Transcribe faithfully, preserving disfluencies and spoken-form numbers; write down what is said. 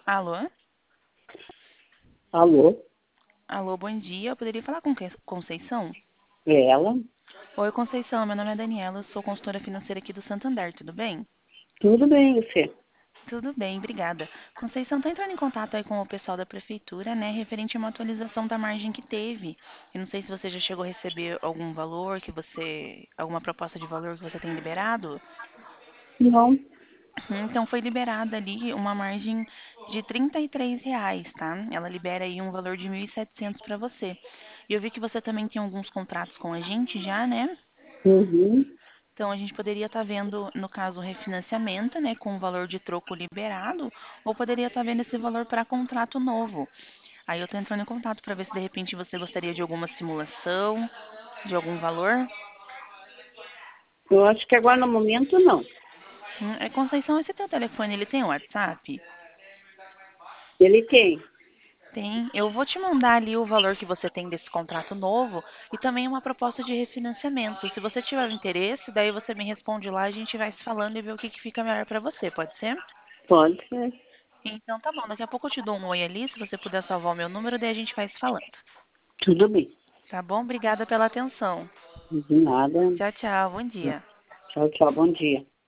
Alô? Alô? Alô, bom dia. Eu poderia falar com Que- Conceição? É ela? Oi, Conceição. Meu nome é Daniela. Eu sou consultora financeira aqui do Santander. Tudo bem? Tudo bem, você? Tudo bem, obrigada. Conceição, tá entrando em contato aí com o pessoal da prefeitura, né, referente a uma atualização da margem que teve. Eu não sei se você já chegou a receber algum valor que você, alguma proposta de valor que você tem liberado. Não. Uhum. Então foi liberada ali uma margem de trinta e três reais, tá? Ela libera aí um valor de mil e setecentos para você. E eu vi que você também tem alguns contratos com a gente já, né? Uhum. Então a gente poderia estar vendo, no caso, refinanciamento, né, com o valor de troco liberado, ou poderia estar vendo esse valor para contrato novo. Aí eu estou entrando em contato para ver se de repente você gostaria de alguma simulação, de algum valor. Eu acho que agora no momento não. Hum, é, Conceição, esse teu telefone, ele tem WhatsApp? Ele tem. Tem. Eu vou te mandar ali o valor que você tem desse contrato novo e também uma proposta de refinanciamento. Se você tiver interesse, daí você me responde lá, a gente vai se falando e vê o que que fica melhor para você, pode ser? Pode ser. Então tá bom, daqui a pouco eu te dou um oi ali, se você puder salvar o meu número, daí a gente vai se falando. Tudo bem. Tá bom? Obrigada pela atenção. De nada. Tchau, tchau. Bom dia. Tchau, tchau. Bom dia.